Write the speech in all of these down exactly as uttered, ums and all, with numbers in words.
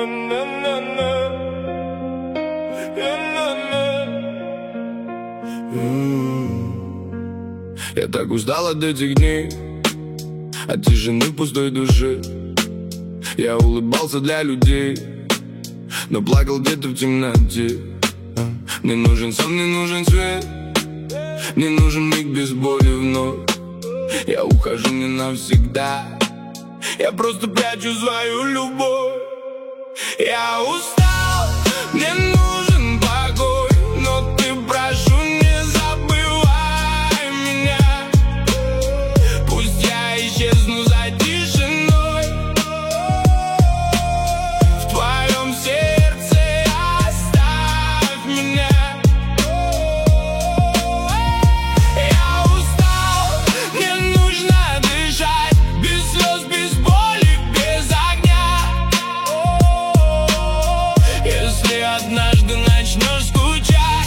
Я так устал от этих дней, от тишины пустой души. Я улыбался для людей, но плакал где-то в темноте. Мне нужен сон, мне нужен свет, мне нужен миг без боли вновь. Я ухожу не навсегда, я просто прячу свою любовь. Я устал, мне нужен покой, но ты, прошу, не забывай меня. Пусть я исчезну за тишиной, в твоем сердце оставь меня. Я устал, мне нужно дышать без слез, без боли, без огня. Если однажды начнешь скучать,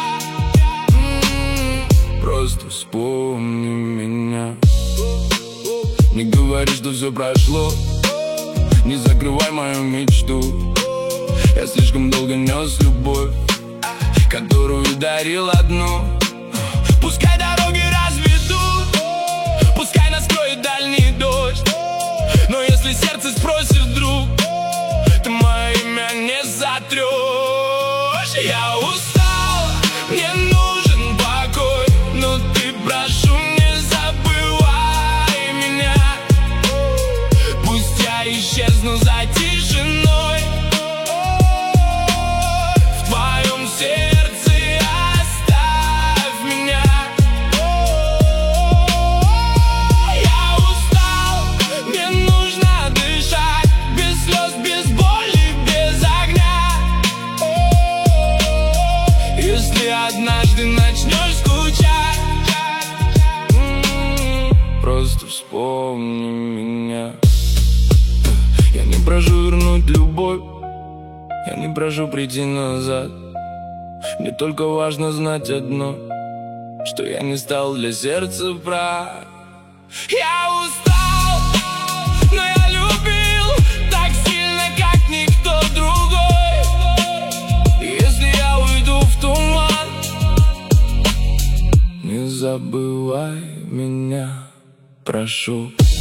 просто вспомни меня. Не говори, что все прошло, не закрывай мою мечту. Я слишком долго нес любовь, которую дарил одну. Пускай дороги разведут, пускай нас кроет дальний дождь, но если сердце спросит вдруг, ты мое имя не затрешь. Я устал, мне нужен покой, но ты, прошу, не забывай меня. Пусть я исчезну за тишиной, в твоем сердце оставь меня. Я устал, мне нужно дышать без слез, без боли, без огня. Если однажды начнешь скучать, просто вспомни меня. Я не прошу вернуть любовь, я не прошу прийти назад. Мне только важно знать одно, что я не стал для сердца враг. Я устал, но я любил так сильно, как никто другой. Если я уйду в туман, не забывай меня, прошу.